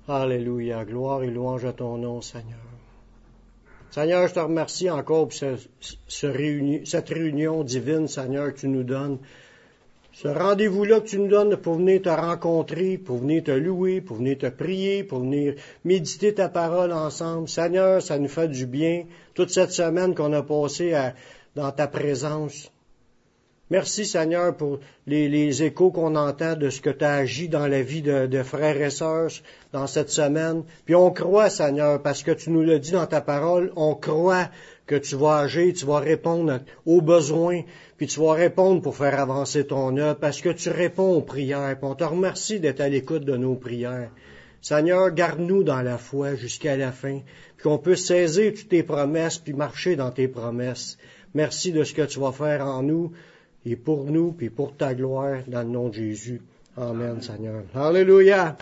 Alléluia. Gloire et louange à ton nom, Seigneur. Seigneur, je te remercie encore pour cette réunion divine, Seigneur, que tu nous donnes. Ce rendez-vous-là que tu nous donnes pour venir te rencontrer, pour venir te louer, pour venir te prier, pour venir méditer ta parole ensemble. Seigneur, ça nous fait du bien toute cette semaine qu'on a passée dans ta présence. Merci, Seigneur, pour les échos qu'on entend de ce que tu as agi dans la vie de frères et sœurs dans cette semaine. Puis on croit, Seigneur, parce que tu nous l'as dit dans ta parole, on croit que tu vas agir, tu vas répondre aux besoins, puis tu vas répondre pour faire avancer ton œuvre, parce que tu réponds aux prières. Puis on te remercie d'être à l'écoute de nos prières. Seigneur, garde-nous dans la foi jusqu'à la fin, puis qu'on puisse saisir toutes tes promesses, puis marcher dans tes promesses. Merci de ce que tu vas faire en nous, et pour nous, puis pour ta gloire, dans le nom de Jésus. Amen, Seigneur. Alléluia.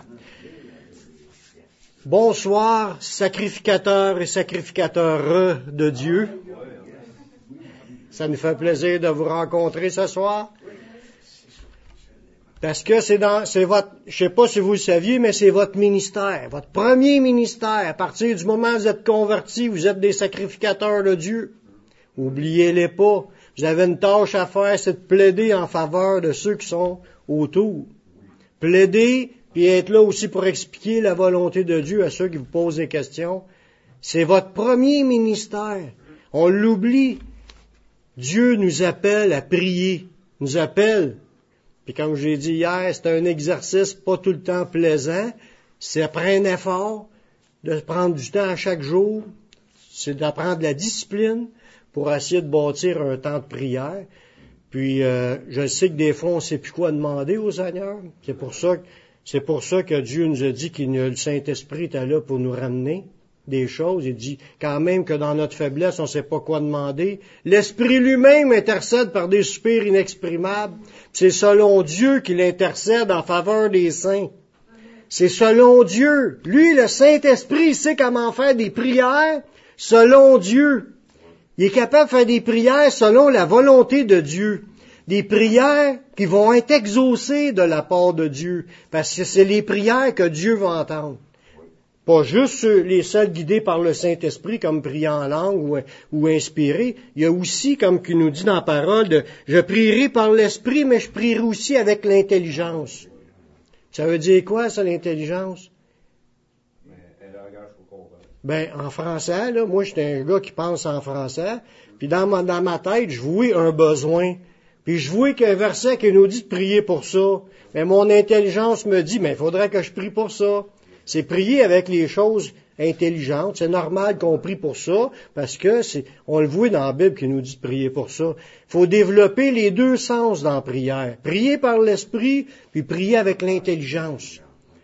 Bonsoir, sacrificateurs et sacrificateurs de Dieu. Ça nous fait plaisir de vous rencontrer ce soir. Parce que c'est votre, je sais pas si vous le saviez, mais c'est votre ministère, votre premier ministère. À partir du moment où vous êtes convertis, vous êtes des sacrificateurs de Dieu. Oubliez-les pas. Vous avez une tâche à faire, c'est de plaider en faveur de ceux qui sont autour. Plaider, puis être là aussi pour expliquer la volonté de Dieu à ceux qui vous posent des questions. C'est votre premier ministère. On l'oublie. Dieu nous appelle à prier. Nous appelle. Puis comme j'ai dit hier, c'est un exercice pas tout le temps plaisant. C'est après un effort de prendre du temps à chaque jour. C'est d'apprendre de la discipline pour essayer de bâtir un temps de prière. Puis, je sais que des fois, on ne sait plus quoi demander au Seigneur. C'est pour ça que Dieu nous a dit qu'il le Saint-Esprit était là pour nous ramener des choses. Il dit quand même que dans notre faiblesse, on ne sait pas quoi demander. L'Esprit lui-même intercède par des soupirs inexprimables. C'est selon Dieu qu'il intercède en faveur des saints. C'est selon Dieu. Lui, le Saint-Esprit, il sait comment faire des prières selon Dieu. Il est capable de faire des prières selon la volonté de Dieu. Des prières qui vont être exaucées de la part de Dieu. Parce que c'est les prières que Dieu va entendre. Pas juste les seuls guidés par le Saint-Esprit comme prier en langue ou inspirés. Il y a aussi, comme qu'il nous dit dans la parole, je prierai par l'Esprit, mais je prierai aussi avec l'intelligence. Ça veut dire quoi, ça, l'intelligence? En français, là, moi, j'étais un gars qui pense en français, puis dans ma tête, je voyais un besoin, puis je voyais qu'il y a un verset qui nous dit de prier pour ça, mais mon intelligence me dit, il faudrait que je prie pour ça. C'est prier avec les choses intelligentes, c'est normal qu'on prie pour ça, parce que on le voit dans la Bible qui nous dit de prier pour ça. Il faut développer les deux sens dans la prière. Prier par l'esprit, puis prier avec l'intelligence.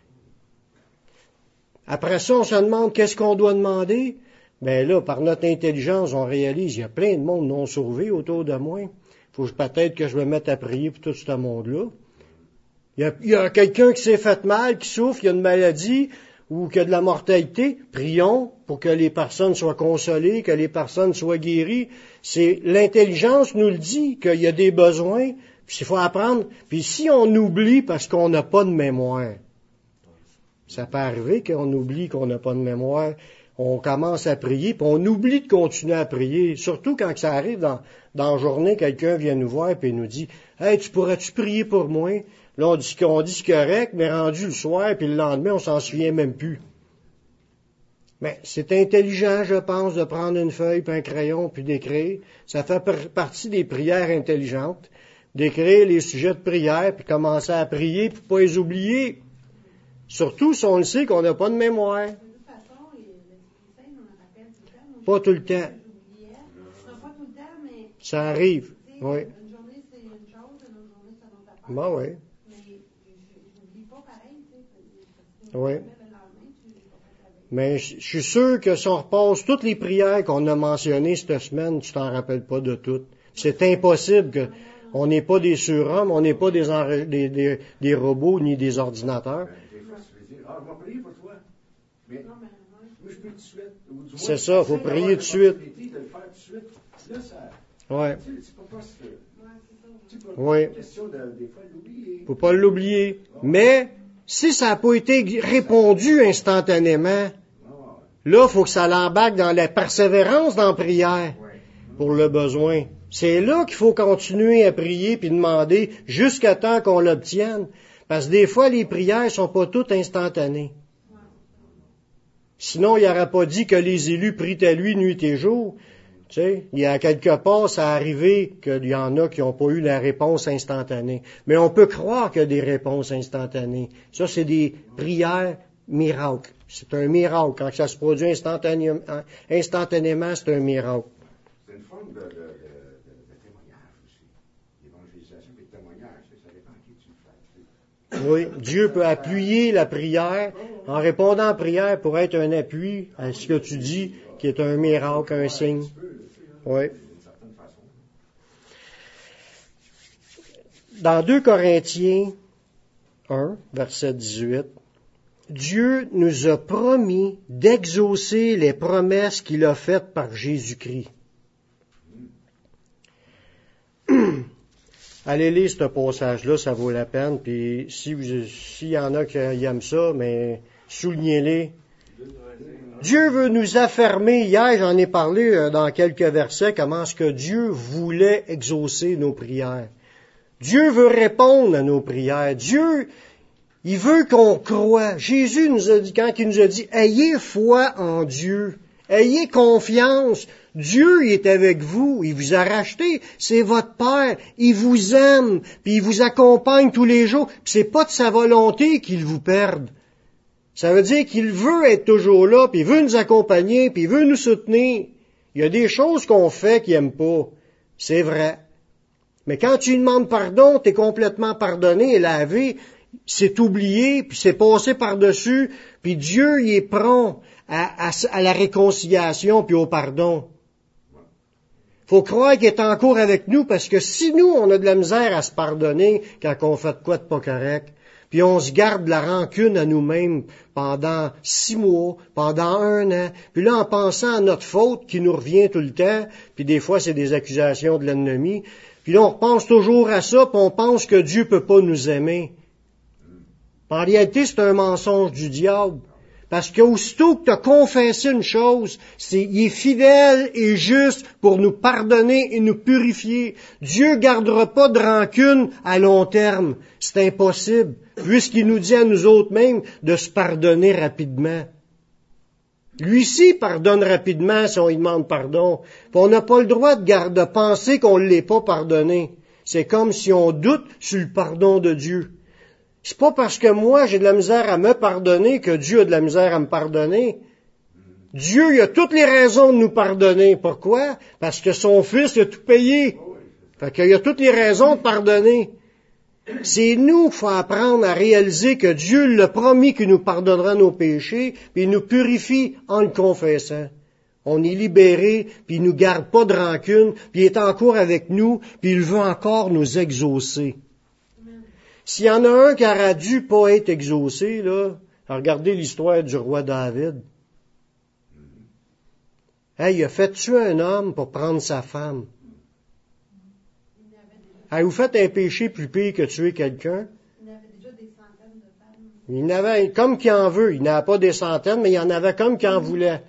Après ça, on se demande qu'est-ce qu'on doit demander. Là, par notre intelligence, on réalise qu'il y a plein de monde non sauvé autour de moi. Il faut peut-être que je me mette à prier pour tout ce monde-là. Il y a quelqu'un qui s'est fait mal, qui souffre, il y a une maladie ou qu'il y a de la mortalité. Prions pour que les personnes soient consolées, que les personnes soient guéries. C'est l'intelligence nous le dit, qu'il y a des besoins, puis il faut apprendre. Puis si on oublie parce qu'on n'a pas de mémoire, ça peut arriver qu'on oublie qu'on n'a pas de mémoire. On commence à prier, puis on oublie de continuer à prier. Surtout quand ça arrive dans la journée, quelqu'un vient nous voir et nous dit « Hey, tu pourrais-tu prier pour moi? » Là, on dit c'est correct, mais rendu le soir, puis le lendemain, on s'en souvient même plus. Mais c'est intelligent, je pense, de prendre une feuille, puis un crayon, puis d'écrire. Ça fait partie des prières intelligentes. D'écrire les sujets de prière, puis commencer à prier, puis pas les oublier. Surtout si on le sait qu'on n'a pas de mémoire. Pas tout le temps. Ça arrive, oui. Une journée, c'est une chose, une autre journée, c'est une autre affaire. Ben oui. Mais je n'oublie pas pareil, tu sais. Oui. Mais je suis sûr que si on repasse toutes les prières qu'on a mentionnées cette semaine, tu t'en rappelles pas de toutes. C'est impossible que on n'est pas des surhommes, on n'est pas des robots ni des ordinateurs. Je vais prier pour toi. Mais moi, je prie tout de suite. C'est ça, il faut prier tout de suite. Là, ça... Ouais. C'est pas parce que... Oui. C'est question des fois de l'oublier. Faut pas l'oublier. Mais, Si ça n'a pas été répondu instantanément, là, il faut que ça l'embarque dans la persévérance dans la prière pour le besoin. C'est là qu'il faut continuer à prier puis demander jusqu'à temps qu'on l'obtienne. Parce que des fois, les prières sont pas toutes instantanées. Sinon, il n'aurait pas dit que les élus prient à lui nuit et jour. Tu sais, il y a quelque part, ça arrivé qu'il y en a qui n'ont pas eu la réponse instantanée. Mais on peut croire qu'il y a des réponses instantanées. Ça, c'est des prières miracles. C'est un miracle. Quand ça se produit instantanément, c'est un miracle. C'est une forme de témoignage aussi. L'évangélisation et le témoignage, ça dépend à qui tu le fais. Oui, Dieu peut appuyer la prière en répondant à la prière pour être un appui à ce que tu dis, qui est un miracle, un signe. Oui. Dans 2 Corinthiens 1, verset 18, Dieu nous a promis d'exaucer les promesses qu'il a faites par Jésus-Christ. Allez lire ce passage-là, ça vaut la peine. Puis s'il y en a qui aiment ça, mais soulignez-les. Dieu veut nous affirmer, hier j'en ai parlé dans quelques versets, comment est-ce que Dieu voulait exaucer nos prières. Dieu veut répondre à nos prières. Dieu, il veut qu'on croie. Jésus nous a dit, quand il nous a dit, ayez foi en Dieu, ayez confiance, Dieu il est avec vous, il vous a racheté, c'est votre Père, il vous aime, puis il vous accompagne tous les jours, puis c'est pas de sa volonté qu'il vous perde. Ça veut dire qu'il veut être toujours là, puis il veut nous accompagner, puis il veut nous soutenir. Il y a des choses qu'on fait qu'il n'aime pas. C'est vrai. Mais quand tu lui demandes pardon, tu es complètement pardonné et lavé. C'est oublié, puis c'est passé par-dessus. Puis Dieu, il est prompt à la réconciliation, puis au pardon. Faut croire qu'il est en cours avec nous, parce que si nous, on a de la misère à se pardonner quand on fait de quoi de pas correct, puis on se garde la rancune à nous-mêmes pendant 6 mois, pendant 1 an. Puis là, en pensant à notre faute qui nous revient tout le temps, puis des fois, c'est des accusations de l'ennemi. Puis là, on repense toujours à ça, puis on pense que Dieu peut pas nous aimer. En réalité, c'est un mensonge du diable. Parce qu'aussitôt que tu as confessé une chose, il est fidèle et juste pour nous pardonner et nous purifier. Dieu gardera pas de rancune à long terme. C'est impossible, puisqu'il nous dit à nous autres mêmes de se pardonner rapidement. Lui-ci pardonne rapidement si on lui demande pardon. Puis on n'a pas le droit de penser qu'on ne l'ait pas pardonné. C'est comme si on doute sur le pardon de Dieu. C'est pas parce que moi, j'ai de la misère à me pardonner que Dieu a de la misère à me pardonner. Dieu, il a toutes les raisons de nous pardonner. Pourquoi? Parce que son Fils a tout payé. Fait qu'il a toutes les raisons de pardonner. C'est nous qu'il faut apprendre à réaliser que Dieu l'a promis qu'il nous pardonnera nos péchés, puis il nous purifie en le confessant. On est libéré, puis il nous garde pas de rancune, puis il est encore avec nous, puis il veut encore nous exaucer. S'il y en a un qui aurait dû pas être exaucé, là, regardez l'histoire du roi David. Hey, il a fait tuer un homme pour prendre sa femme. Hey, vous faites un péché plus pire que tuer quelqu'un? Il y avait déjà des centaines de femmes. Il en avait comme qu'il en veut. Il n'avait pas des centaines, mais il en avait comme qu'il en voulait.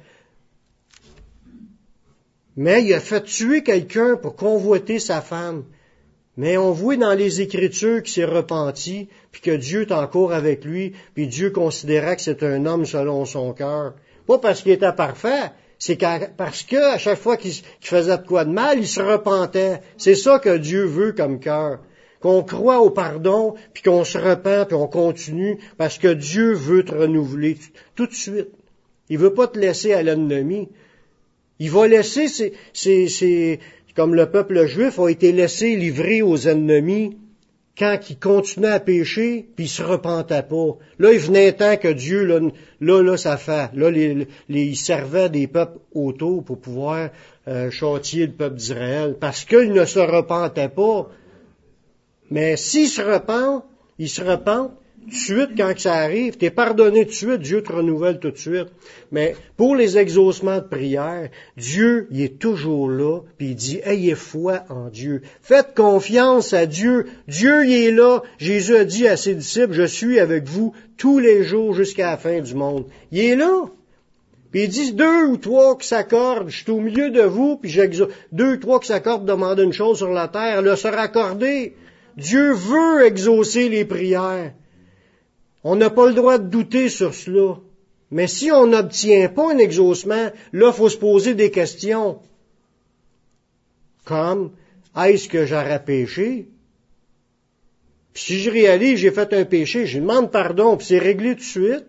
Mais il a fait tuer quelqu'un pour convoiter sa femme. Mais on voit dans les Écritures qu'il s'est repenti, puis que Dieu est encore avec lui, puis Dieu considérait que c'est un homme selon son cœur. Pas parce qu'il était parfait, c'est parce que à chaque fois qu'il faisait de quoi de mal, il se repentait. C'est ça que Dieu veut comme cœur. Qu'on croit au pardon, puis qu'on se repent, puis on continue, parce que Dieu veut te renouveler tout de suite. Il veut pas te laisser à l'ennemi. Il va laisser comme le peuple juif a été laissé livré aux ennemis quand il continuait à pécher, puis il se repentait pas. Là, il venait un temps que Dieu, là, ça fait. Là, il servait des peuples autour pour pouvoir châtier le peuple d'Israël, parce qu'il ne se repentait pas. Mais s'il se repent, Tout de suite, quand ça arrive, t'es pardonné tout de suite, Dieu te renouvelle tout de suite. Mais pour les exaucements de prière, Dieu, il est toujours là, puis il dit, ayez foi en Dieu. Faites confiance à Dieu. Dieu, il est là. Jésus a dit à ses disciples, je suis avec vous tous les jours jusqu'à la fin du monde. Il est là. Puis il dit, 2 ou 3 qui s'accordent, je suis au milieu de vous, puis 2 ou 3 qui s'accordent demandent une chose sur la terre, le sera accordé. Dieu veut exaucer les prières. On n'a pas le droit de douter sur cela. Mais si on n'obtient pas un exaucement, là, il faut se poser des questions. Comme, est-ce que j'aurais péché? Puis si je réalise j'ai fait un péché, je demande pardon, puis c'est réglé tout de suite.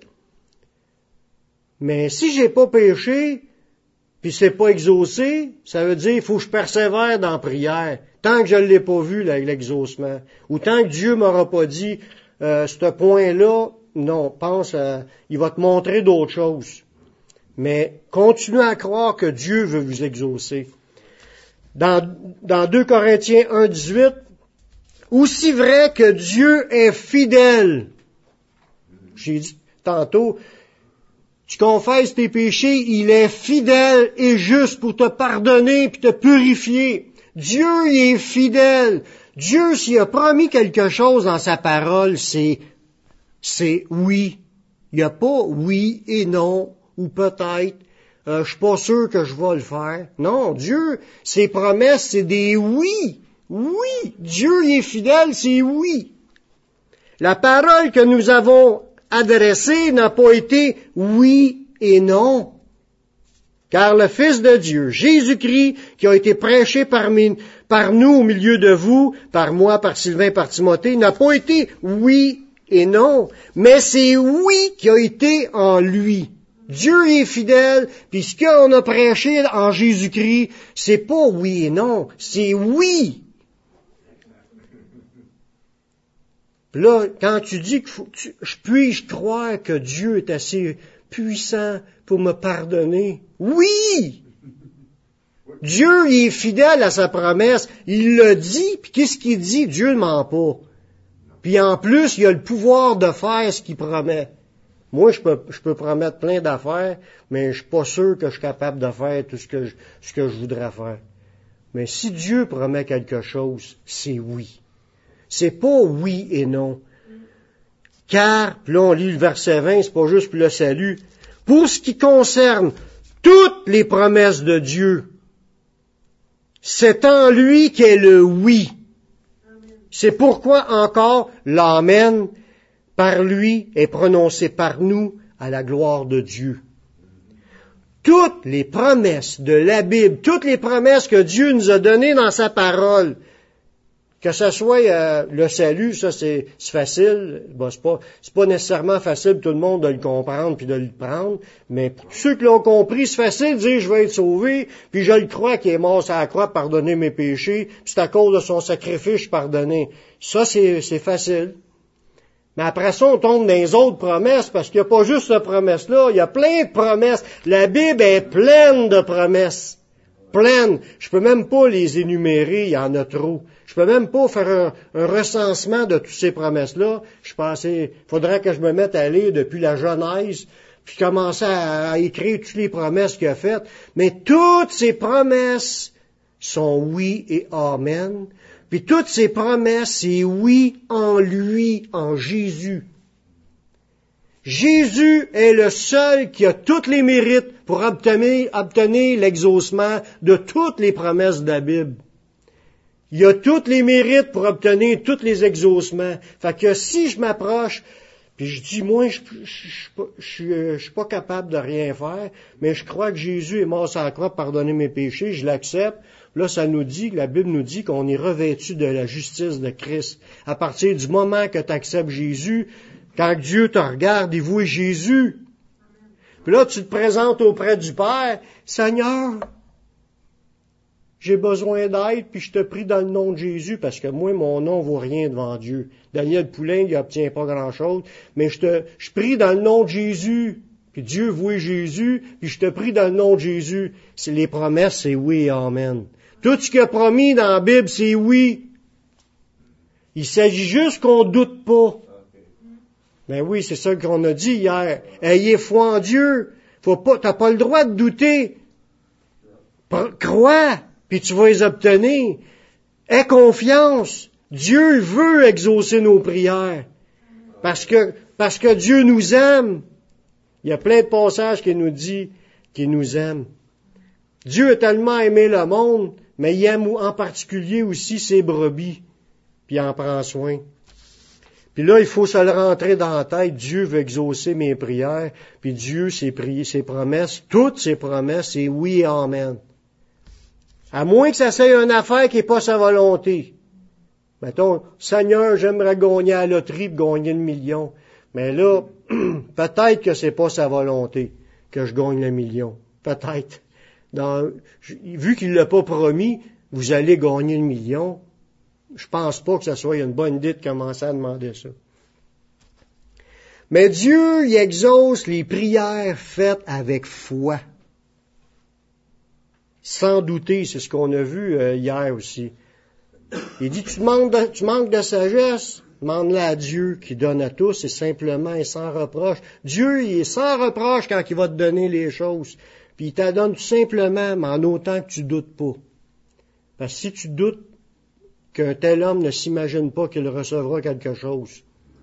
Mais si j'ai pas péché, puis c'est pas exaucé, ça veut dire qu'il faut que je persévère dans la prière, tant que je ne l'ai pas vu, l'exaucement. Ou tant que Dieu m'aura pas dit, ce point-là, non, il va te montrer d'autres choses. Mais continuez à croire que Dieu veut vous exaucer. Dans 2 Corinthiens 1,18, aussi vrai que Dieu est fidèle. J'ai dit tantôt, tu confesses tes péchés, il est fidèle et juste pour te pardonner et te purifier. Dieu, il est fidèle. Dieu, s'il a promis quelque chose dans sa parole, c'est oui. Il n'y a pas oui et non, ou peut-être, je suis pas sûr que je vais le faire. Non, Dieu, ses promesses, c'est des oui. Oui. Dieu, il est fidèle, c'est oui. La parole que nous avons adressée n'a pas été oui et non. Car le Fils de Dieu, Jésus-Christ, qui a été prêché par nous au milieu de vous, par moi, par Sylvain, par Timothée, n'a pas été oui et non, mais c'est oui qui a été en lui. Dieu est fidèle, puis ce qu'on a prêché en Jésus-Christ, c'est pas oui et non, c'est oui. Puis là, quand tu dis que puis-je croire que Dieu est assez puissant pour me pardonner? Oui! Dieu, il est fidèle à sa promesse. Il l'a dit, puis qu'est-ce qu'il dit? Dieu ne ment pas. Puis en plus, il a le pouvoir de faire ce qu'il promet. Moi, je peux promettre plein d'affaires, mais je suis pas sûr que je suis capable de faire tout ce que je voudrais faire. Mais si Dieu promet quelque chose, c'est oui. C'est pas oui et non. Car, puis là on lit le verset 20, c'est pas juste pour le salut. Pour ce qui concerne toutes les promesses de Dieu, c'est en lui qu'est le oui. C'est pourquoi encore l'amen par lui est prononcé par nous à la gloire de Dieu. Toutes les promesses de la Bible, toutes les promesses que Dieu nous a données dans sa parole, que ce soit le salut, ça c'est facile, c'est pas nécessairement facile pour tout le monde de le comprendre puis de le prendre, mais pour ceux qui l'ont compris, c'est facile de dire je vais être sauvé, puis je le crois qu'il est mort sur la croix pour pardonner mes péchés, puis c'est à cause de son sacrifice je suis pardonné. Ça c'est facile. Mais après ça, on tombe dans les autres promesses, parce qu'il n'y a pas juste cette promesse-là, il y a plein de promesses. La Bible est pleine de promesses. Pleine. Je peux même pas les énumérer, il y en a trop. Je peux même pas faire un recensement de toutes ces promesses-là. Je pensais, faudrait que je me mette à lire depuis la Genèse, puis commencer à écrire toutes les promesses qu'il a faites. Mais toutes ces promesses sont oui et amen. Puis toutes ces promesses, c'est oui en lui, en Jésus. Jésus est le seul qui a tous les mérites pour obtenir l'exaucement de toutes les promesses de la Bible. Il a tous les mérites pour obtenir tous les exaucements. Fait que si je m'approche, puis je dis, moi, je suis pas capable de rien faire, mais je crois que Jésus est mort sur la croix pour pardonner mes péchés, je l'accepte. Là, la Bible nous dit qu'on est revêtu de la justice de Christ. À partir du moment que tu acceptes Jésus, quand Dieu te regarde, il voit Jésus. Puis là, tu te présentes auprès du Père, Seigneur, j'ai besoin d'aide, puis je te prie dans le nom de Jésus, parce que moi, mon nom vaut rien devant Dieu. Daniel Poulain, il obtient pas grand-chose, mais je prie dans le nom de Jésus, puis Dieu voit Jésus, puis je te prie dans le nom de Jésus. Les promesses, c'est oui et amen. Tout ce qu'il a promis dans la Bible, c'est oui. Il s'agit juste qu'on doute pas. Ben oui, c'est ça qu'on a dit hier. Ayez foi en Dieu. T'as pas le droit de douter. Crois, puis tu vas les obtenir. Aie confiance. Dieu veut exaucer nos prières. Parce que Dieu nous aime. Il y a plein de passages qui nous dit qu'il nous aime. Dieu a tellement aimé le monde, mais il aime en particulier aussi ses brebis, puis il en prend soin. Puis là, il faut se le rentrer dans la tête. Dieu veut exaucer mes prières, puis Dieu, ses promesses, toutes ses promesses, c'est oui et amen. À moins que ça soit une affaire qui n'est pas sa volonté. Mettons, Seigneur, j'aimerais gagner à la loterie et gagner le million. Mais là, peut-être que c'est pas sa volonté que je gagne le million. Peut-être. Vu qu'il l'a pas promis, vous allez gagner le million. Je pense pas que ce soit une bonne idée de commencer à demander ça. Mais Dieu, il exauce les prières faites avec foi. Sans douter, c'est ce qu'on a vu hier aussi. Il dit, tu manques de sagesse, demande-la à Dieu qui donne à tous et simplement et sans reproche. Dieu, il est sans reproche quand il va te donner les choses. Puis il te donne tout simplement, mais en autant que tu doutes pas. Parce que si tu doutes qu'un tel homme ne s'imagine pas qu'il recevra quelque chose.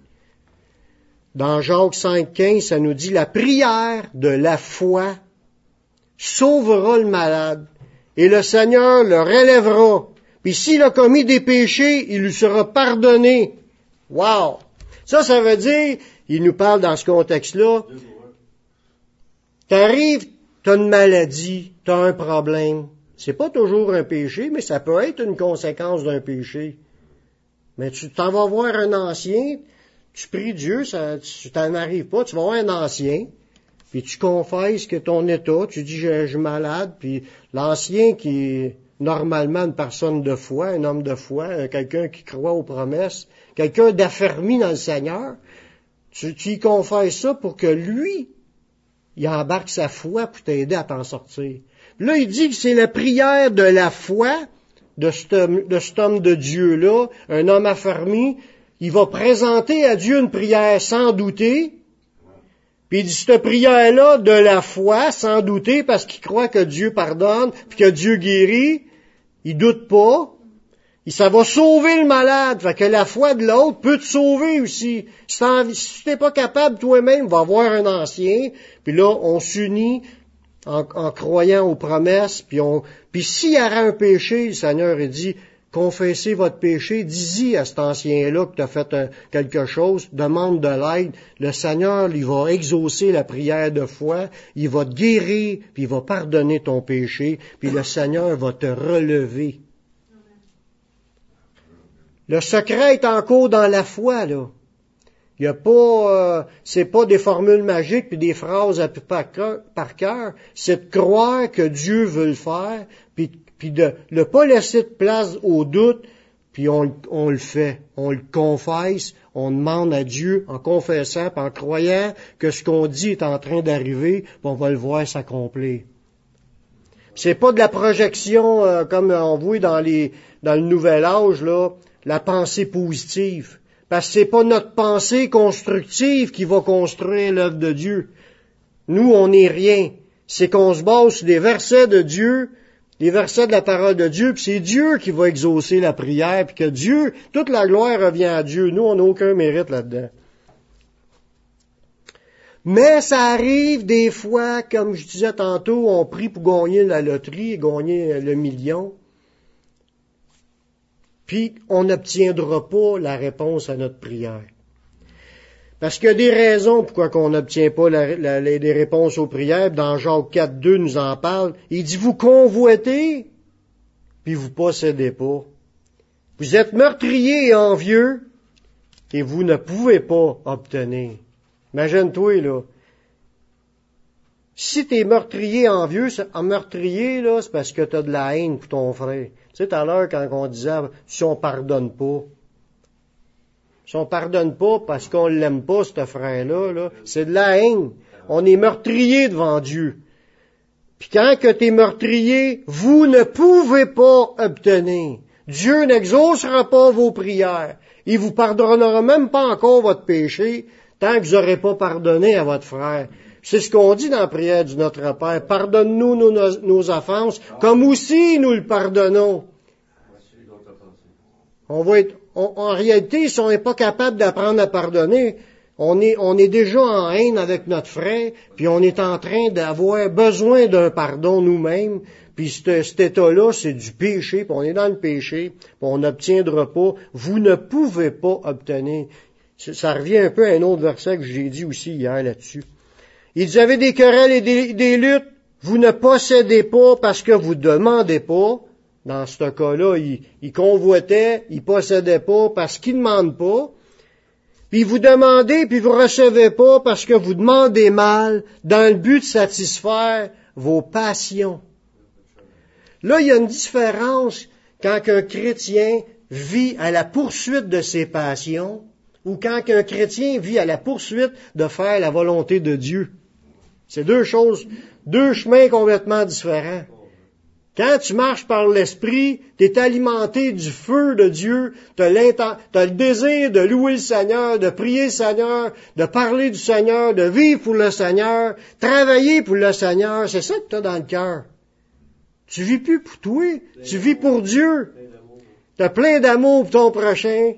Dans Jacques 5,15, ça nous dit, la prière de la foi sauvera le malade et le Seigneur le relèvera. Puis s'il a commis des péchés, il lui sera pardonné. Wow! Ça veut dire, il nous parle dans ce contexte-là, t'arrives, t'as une maladie, t'as un problème. C'est pas toujours un péché, mais ça peut être une conséquence d'un péché. Mais tu t'en vas voir un ancien, tu pries Dieu, tu t'en arrives pas, tu vas voir un ancien, puis tu confesses que ton état, tu dis je suis malade, puis l'ancien qui est normalement une personne de foi, un homme de foi, quelqu'un qui croit aux promesses, quelqu'un d'affermi dans le Seigneur, tu y confesses ça pour que lui, il embarque sa foi pour t'aider à t'en sortir. Là, il dit que c'est la prière de la foi de cet homme de Dieu-là, un homme affermi. Il va présenter à Dieu une prière sans douter. Puis il dit, cette prière-là de la foi, sans douter, parce qu'il croit que Dieu pardonne, puis que Dieu guérit. Il doute pas. Et ça va sauver le malade. Fait que la foi de l'autre peut te sauver aussi. Si tu n'es pas capable toi-même, va voir un ancien. Puis là, on s'unit en croyant aux promesses. Puis s'il y aurait un péché, le Seigneur a dit, confessez votre péché, dis-y à cet ancien-là que tu as fait quelque chose, demande de l'aide. Le Seigneur, il va exaucer la prière de foi, il va te guérir, puis il va pardonner ton péché, puis le Seigneur va te relever. Le secret est encore dans la foi, là. Il y a pas, c'est pas des formules magiques puis des phrases par cœur. C'est de croire que Dieu veut le faire, puis de ne pas laisser de place au doute, puis on le fait. On le confesse, on demande à Dieu en confessant, puis en croyant que ce qu'on dit est en train d'arriver, puis on va le voir s'accomplir. C'est pas de la projection comme on voit dans le nouvel âge, là, la pensée positive. Parce que c'est pas notre pensée constructive qui va construire l'œuvre de Dieu. Nous, on n'est rien. C'est qu'on se base sur des versets de Dieu, des versets de la parole de Dieu, puis c'est Dieu qui va exaucer la prière, puis que Dieu, toute la gloire revient à Dieu. Nous, on n'a aucun mérite là-dedans. Mais ça arrive des fois, comme je disais tantôt, on prie pour gagner la loterie, gagner le million. Puis on n'obtiendra pas la réponse à notre prière. Parce qu'il y a des raisons pourquoi on n'obtient pas les réponses aux prières. Dans Jacques 4,2 nous en parle. Il dit, vous convoitez, puis vous possédez pas. Vous êtes meurtriers et envieux, et vous ne pouvez pas obtenir. Imagine-toi, là. Si t'es meurtrier envieux, un meurtrier, là, c'est parce que t'as de la haine pour ton frère. Tu sais, tout à l'heure, quand on disait, si on pardonne pas. Si on pardonne pas parce qu'on l'aime pas, ce frère-là, là, c'est de la haine. On est meurtrier devant Dieu. Puis quand que t'es meurtrier, vous ne pouvez pas obtenir. Dieu n'exaucera pas vos prières. Il vous pardonnera même pas encore votre péché tant que vous n'aurez pas pardonné à votre frère. C'est ce qu'on dit dans la prière du Notre Père. Pardonne-nous nos offenses, comme aussi nous le pardonnons. En réalité, si on n'est pas capable d'apprendre à pardonner, on est déjà en haine avec notre frère, puis on est en train d'avoir besoin d'un pardon nous-mêmes, puis cet état-là, c'est du péché, puis on est dans le péché, puis on n'obtiendra pas. Vous ne pouvez pas obtenir. Ça revient un peu à un autre verset que j'ai dit aussi hier là-dessus. Il dit, vous avez des querelles et des luttes, vous ne possédez pas parce que vous demandez pas. Dans ce cas-là, il convoitait, il possédait pas parce qu'il ne demande pas. Puis vous demandez, puis vous recevez pas parce que vous demandez mal dans le but de satisfaire vos passions. Là, il y a une différence quand un chrétien vit à la poursuite de ses passions ou quand un chrétien vit à la poursuite de faire la volonté de Dieu. C'est deux choses, deux chemins complètement différents. Quand tu marches par l'Esprit, tu es alimenté du feu de Dieu, tu as le désir de louer le Seigneur, de prier le Seigneur, de parler du Seigneur, de vivre pour le Seigneur, travailler pour le Seigneur, c'est ça que tu as dans le cœur. Tu vis plus pour toi, tu vis pour Dieu. Tu as plein d'amour pour ton prochain.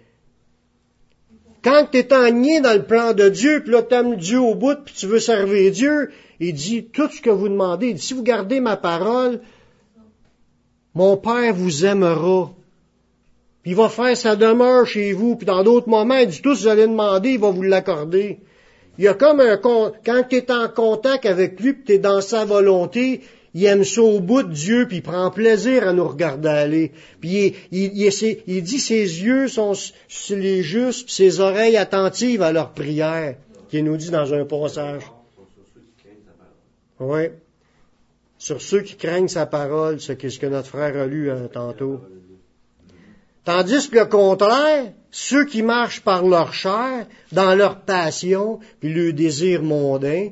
Quand tu es enligné dans le plan de Dieu, puis là tu aimes Dieu au bout, puis tu veux servir Dieu, il dit, tout ce que vous demandez, il dit, si vous gardez ma parole, mon Père vous aimera. Puis il va faire sa demeure chez vous. Puis dans d'autres moments, il dit, tout ce que vous allez demander, il va vous l'accorder. Il y a comme quand tu es en contact avec lui, puis tu es dans sa volonté, il aime ça au bout de Dieu, puis il prend plaisir à nous regarder aller. Puis il dit, ses yeux sont sur les justes, puis ses oreilles attentives à leur prière, qu'il nous dit dans un passage. Oui. Sur ceux qui craignent sa parole, c'est ce que notre frère a lu tantôt. Tandis que le contraire, ceux qui marchent par leur chair, dans leur passion, puis le désir mondain,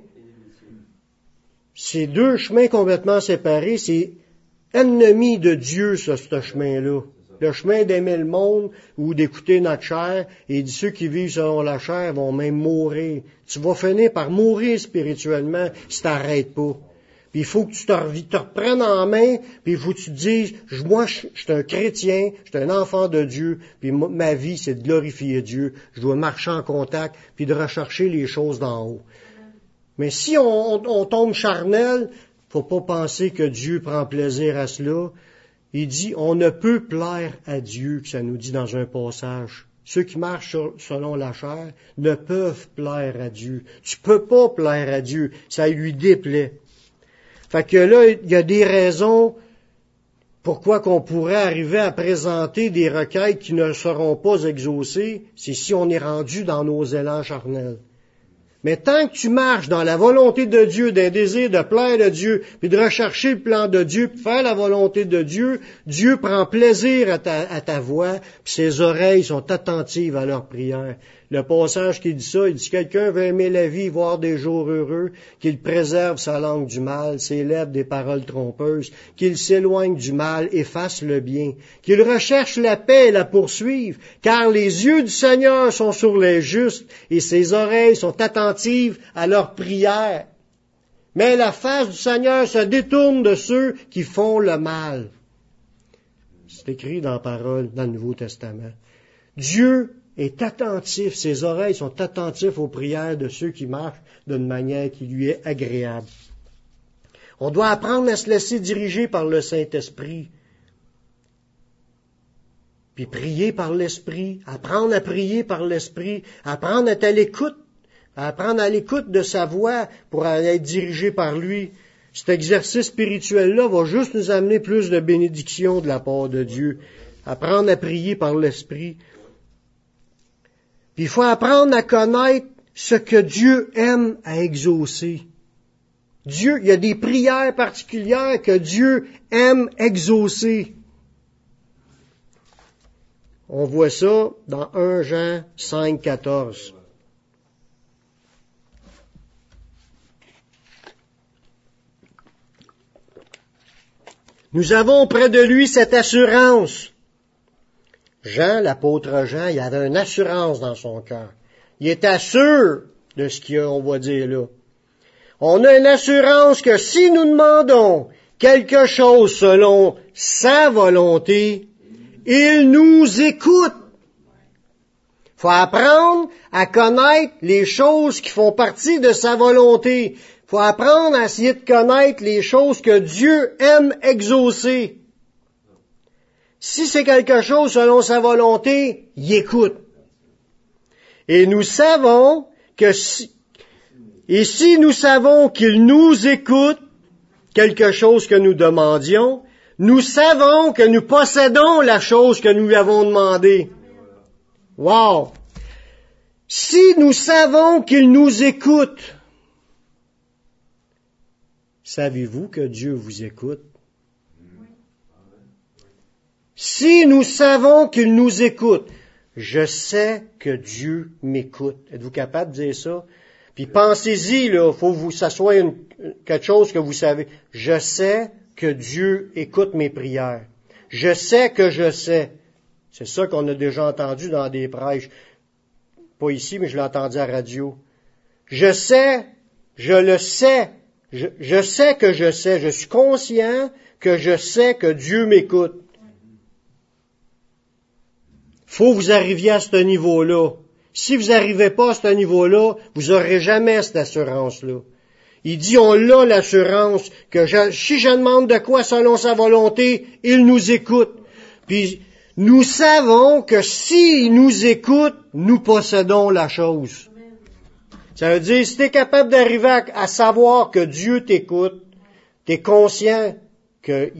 c'est deux chemins complètement séparés, c'est ennemi de Dieu, ce chemin-là. Le chemin d'aimer le monde ou d'écouter notre chair, et il dit ceux qui vivent selon la chair vont même mourir. Tu vas finir par mourir spirituellement si tu n'arrêtes pas. Puis il faut que tu te reprennes en main, puis il faut que tu te dises, moi je suis un chrétien, je suis un enfant de Dieu, puis ma vie c'est de glorifier Dieu, je dois marcher en contact, puis de rechercher les choses d'en haut. Mais si on tombe charnel, faut pas penser que Dieu prend plaisir à cela. Il dit, on ne peut plaire à Dieu, que ça nous dit dans un passage. Ceux qui marchent selon la chair ne peuvent plaire à Dieu. Tu peux pas plaire à Dieu, ça lui déplaît. Fait que là, il y a des raisons pourquoi qu'on pourrait arriver à présenter des requêtes qui ne seront pas exaucées, c'est si on est rendu dans nos élans charnels. Mais tant que tu marches dans la volonté de Dieu, d'un désir de plaire à Dieu, puis de rechercher le plan de Dieu, puis faire la volonté de Dieu, Dieu prend plaisir à ta voix, puis ses oreilles sont attentives à leur prière. Le passage qui dit ça, il dit, quelqu'un veut aimer la vie, voir des jours heureux, qu'il préserve sa langue du mal, ses lèvres des paroles trompeuses, qu'il s'éloigne du mal, efface le bien, qu'il recherche la paix et la poursuive, car les yeux du Seigneur sont sur les justes et ses oreilles sont attentives à leurs prières. Mais la face du Seigneur se détourne de ceux qui font le mal. C'est écrit dans la parole, dans le Nouveau Testament. Dieu est attentif, ses oreilles sont attentives aux prières de ceux qui marchent d'une manière qui lui est agréable. On doit apprendre à se laisser diriger par le Saint-Esprit, puis prier par l'Esprit, apprendre à prier par l'Esprit, apprendre à être à l'écoute de sa voix pour être dirigé par lui. Cet exercice spirituel-là va juste nous amener plus de bénédictions de la part de Dieu. Apprendre à prier par l'Esprit. Puis il faut apprendre à connaître ce que Dieu aime à exaucer. Dieu, il y a des prières particulières que Dieu aime exaucer. On voit ça dans 1 Jean 5, 14. Nous avons près de lui cette assurance. Jean, l'apôtre Jean, il avait une assurance dans son cœur. Il était sûr de ce qu'on va dire là. On a une assurance que si nous demandons quelque chose selon sa volonté, il nous écoute. Faut apprendre à connaître les choses qui font partie de sa volonté. Faut apprendre à essayer de connaître les choses que Dieu aime exaucer. Si c'est quelque chose selon sa volonté, il écoute. Et nous savons que si nous savons qu'il nous écoute, quelque chose que nous demandions, nous savons que nous possédons la chose que nous lui avons demandée. Wow! Si nous savons qu'il nous écoute, savez-vous que Dieu vous écoute? Si nous savons qu'il nous écoute, je sais que Dieu m'écoute. Êtes-vous capable de dire ça? Puis pensez-y, là, faut que ça soit quelque chose que vous savez. Je sais que Dieu écoute mes prières. Je sais que je sais. C'est ça qu'on a déjà entendu dans des prêches. Pas ici, mais je l'ai entendu à la radio. Je sais, je le sais. Je sais que je sais. Je suis conscient que je sais que Dieu m'écoute. Faut que vous arriviez à ce niveau-là. Si vous n'arrivez pas à ce niveau-là, vous n'aurez jamais cette assurance-là. Il dit, on a l'assurance que si je demande de quoi selon sa volonté, il nous écoute. Puis, nous savons que s'il nous écoute, nous possédons la chose. Ça veut dire, si tu es capable d'arriver à savoir que Dieu t'écoute, tu es conscient qu'il a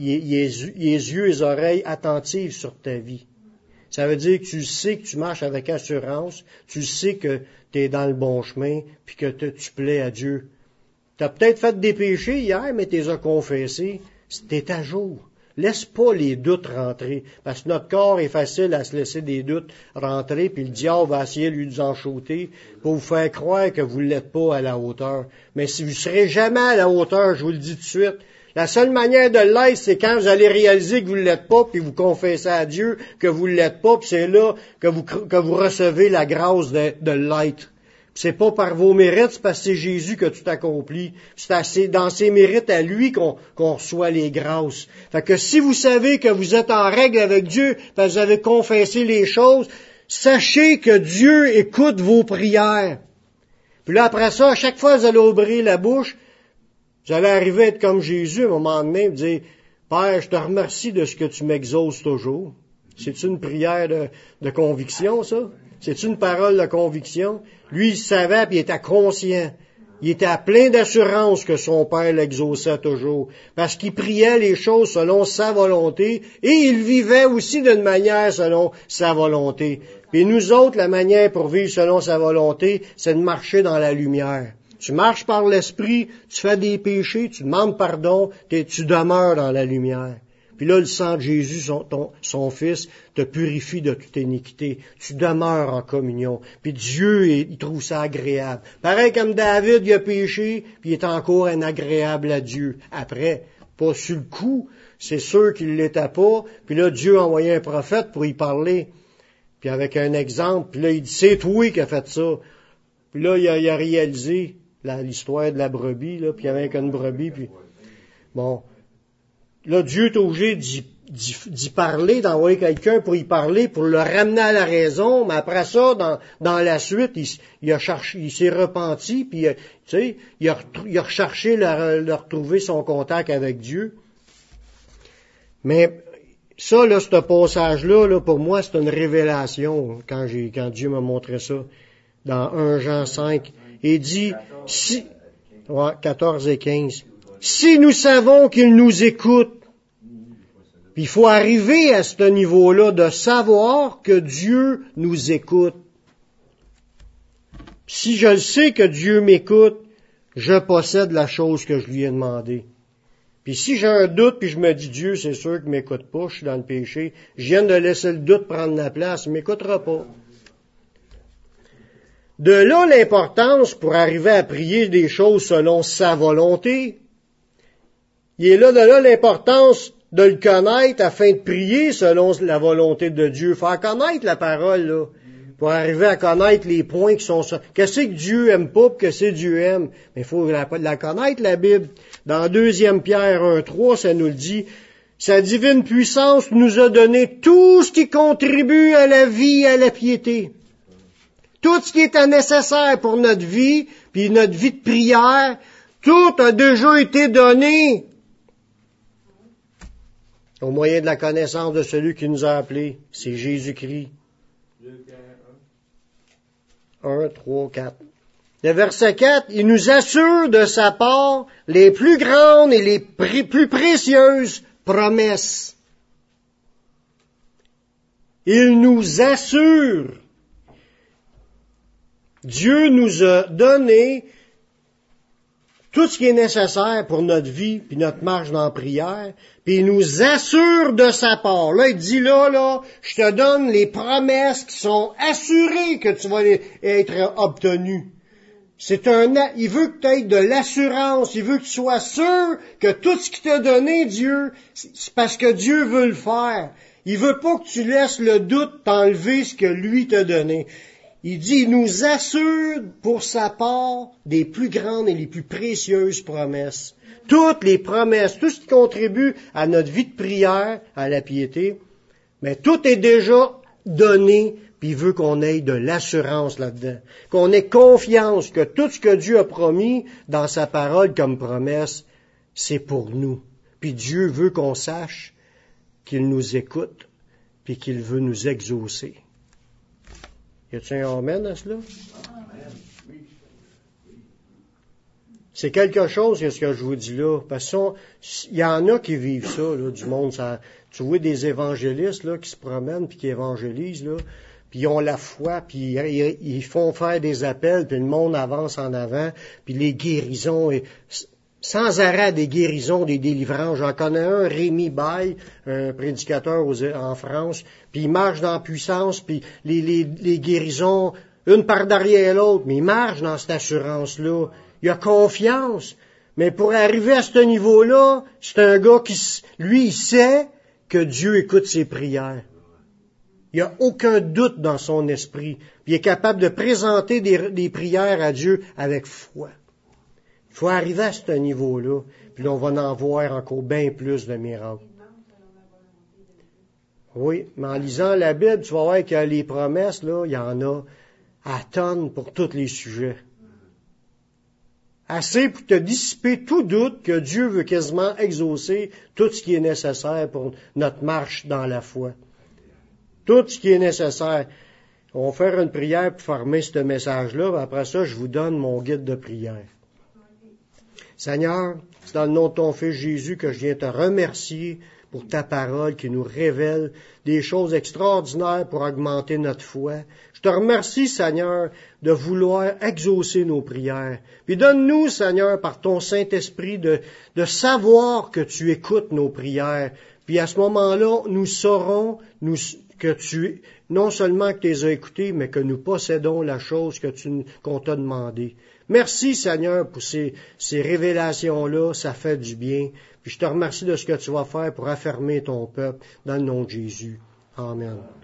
les yeux et les oreilles attentives sur ta vie. Ça veut dire que tu sais que tu marches avec assurance, tu sais que tu es dans le bon chemin, puis que tu plais à Dieu. Tu as peut-être fait des péchés hier, mais tu les as confessés. T'es à jour. Laisse pas les doutes rentrer, parce que notre corps est facile à se laisser des doutes rentrer, puis le diable va essayer de lui enchâter pour vous faire croire que vous ne l'êtes pas à la hauteur. Mais si vous ne serez jamais à la hauteur, je vous le dis tout de suite, la seule manière de l'être, c'est quand vous allez réaliser que vous ne l'êtes pas, puis vous confessez à Dieu que vous ne l'êtes pas, puis c'est là que vous recevez la grâce de l'être. C'est pas par vos mérites, c'est parce que c'est Jésus que tout accomplit. C'est dans ses mérites à lui qu'on reçoit les grâces. Fait que si vous savez que vous êtes en règle avec Dieu, parce que vous avez confessé les choses, sachez que Dieu écoute vos prières. Puis là, après ça, à chaque fois que vous allez ouvrir la bouche, vous allez arriver à être comme Jésus à un moment donné, vous dire, Père, je te remercie de ce que tu m'exauces toujours. C'est une prière de conviction, ça? C'est une parole de conviction? Lui, il savait, puis il était conscient. Il était à plein d'assurance que son Père l'exauçait toujours, parce qu'il priait les choses selon sa volonté, et il vivait aussi d'une manière selon sa volonté. Puis nous autres, la manière pour vivre selon sa volonté, c'est de marcher dans la lumière. Tu marches par l'esprit, tu fais des péchés, tu demandes pardon, tu demeures dans la lumière. Puis là, le sang de Jésus, son Fils, te purifie de toute iniquité. Tu demeures en communion. Puis Dieu, il trouve ça agréable. Pareil comme David, il a péché, puis il est encore inagréable à Dieu. Après, pas sur le coup, c'est sûr qu'il ne l'était pas. Puis là, Dieu a envoyé un prophète pour y parler. Puis avec un exemple, puis là, il dit, c'est toi qui as fait ça. Puis là, il a réalisé l'histoire de la brebis, là, puis il y avait qu'une brebis, puis bon. Là, Dieu est obligé d'y parler, d'envoyer quelqu'un pour y parler, pour le ramener à la raison, mais après ça, dans la suite, il s'est repenti, puis tu sais, il a recherché de retrouver son contact avec Dieu. Mais ça, là, ce passage-là, là, pour moi, c'est une révélation quand Dieu m'a montré ça dans 1 Jean 5. Il dit, 14 et 15. Si nous savons qu'il nous écoute, puis il faut arriver à ce niveau-là de savoir que Dieu nous écoute. Si je le sais que Dieu m'écoute, je possède la chose que je lui ai demandée. Puis si j'ai un doute, puis je me dis Dieu, c'est sûr qu'il m'écoute pas, je suis dans le péché, je viens de laisser le doute prendre la place, il m'écoutera pas. De là l'importance pour arriver à prier des choses selon sa volonté. Il est là de là l'importance de le connaître afin de prier selon la volonté de Dieu. Faire connaître la parole, là. pour arriver à connaître les points qui sont... Qu'est-ce que Dieu aime pas, puis qu'est-ce que Dieu aime? Mais il faut la connaître, la Bible. Dans 2 Pierre 1:3, ça nous le dit. Sa divine puissance nous a donné tout ce qui contribue à la vie et à la piété. Tout ce qui est nécessaire pour notre vie, puis notre vie de prière, tout a déjà été donné au moyen de la connaissance de celui qui nous a appelés. C'est Jésus-Christ. 1, 3, 4. Le verset 4, il nous assure de sa part les plus grandes et les plus précieuses promesses. Il nous assure. Dieu nous a donné tout ce qui est nécessaire pour notre vie puis notre marche dans la prière, puis il nous assure de sa part. Là, il dit là, je te donne les promesses qui sont assurées que tu vas être obtenues. Il veut que tu aies de l'assurance, il veut que tu sois sûr que tout ce qu'il t'a donné, Dieu, c'est parce que Dieu veut le faire. Il veut pas que tu laisses le doute t'enlever ce que lui t'a donné. Il dit, il nous assure pour sa part des plus grandes et les plus précieuses promesses. Toutes les promesses, tout ce qui contribue à notre vie de prière, à la piété, mais tout est déjà donné, puis il veut qu'on ait de l'assurance là-dedans, qu'on ait confiance que tout ce que Dieu a promis dans sa parole comme promesse, c'est pour nous. Puis Dieu veut qu'on sache qu'il nous écoute, puis qu'il veut nous exaucer. Y a-t-il un amen à cela? C'est quelque chose, ce que je vous dis là. Parce qu'il y en a qui vivent ça, là, du monde. Tu vois des évangélistes là, qui se promènent puis qui évangélisent, là, puis ils ont la foi, puis ils font faire des appels, puis le monde avance en avant, puis les guérisons, sans arrêt des guérisons, des délivrances. J'en connais un, Rémi Baille, un prédicateur en France, puis il marche dans la puissance, puis les guérisons, une par derrière l'autre, mais il marche dans cette assurance-là. Il a confiance. Mais pour arriver à ce niveau-là, c'est un gars qui, lui, il sait que Dieu écoute ses prières. Il n'y a aucun doute dans son esprit. Puis il est capable de présenter des prières à Dieu avec foi. Il faut arriver à ce niveau-là, puis là, on va en voir encore bien plus de miracles. Oui, mais en lisant la Bible, tu vas voir que les promesses, là, il y en a à tonnes pour tous les sujets. Assez pour te dissiper tout doute que Dieu veut quasiment exaucer tout ce qui est nécessaire pour notre marche dans la foi. Tout ce qui est nécessaire. On va faire une prière pour fermer ce message-là. Après ça, je vous donne mon guide de prière. Seigneur, c'est dans le nom de ton Fils Jésus que je viens te remercier pour ta parole qui nous révèle des choses extraordinaires pour augmenter notre foi. Je te remercie, Seigneur, de vouloir exaucer nos prières. Puis donne-nous, Seigneur, par ton Saint-Esprit, de savoir que tu écoutes nos prières. Puis à ce moment-là, nous saurons que non seulement que tu les as écoutées, mais que nous possédons la chose qu'on t'a demandé. Merci, Seigneur, pour ces révélations-là. Ça fait du bien. Puis je te remercie de ce que tu vas faire pour affermer ton peuple dans le nom de Jésus. Amen.